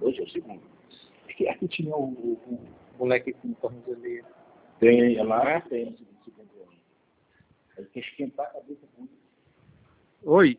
Hoje é o segundo. Aqui tinha o moleque com tornozeleira. Tem, lá tem o segundo ano. Aí quer esquentar a cabeça com isso. Oi.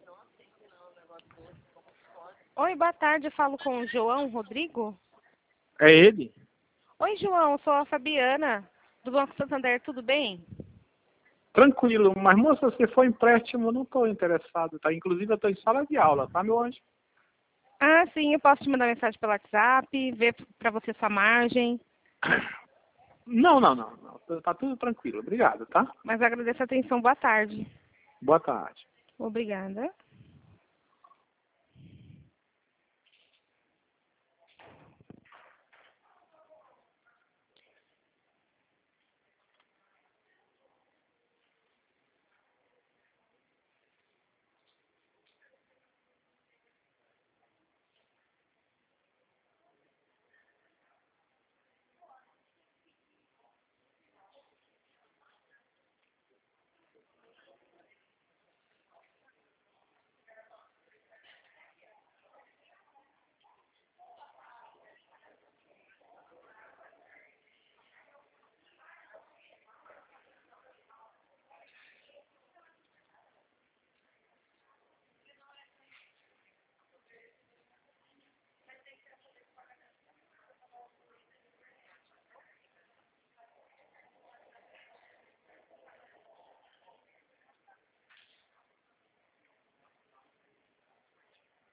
Oi, boa tarde. Eu falo com o João Rodrigo. É ele? Oi, João. Sou a Fabiana, do Banco Santander. Tudo bem? Tranquilo, mas moça, se for empréstimo, eu não estou interessado, tá? Inclusive eu estou em sala de aula, tá, meu anjo? Ah, sim. Eu posso te mandar mensagem pelo WhatsApp, ver para você sua margem. Não. Tá tudo tranquilo, obrigado, tá? Mas agradeço a atenção. Boa tarde. Boa tarde. Obrigada.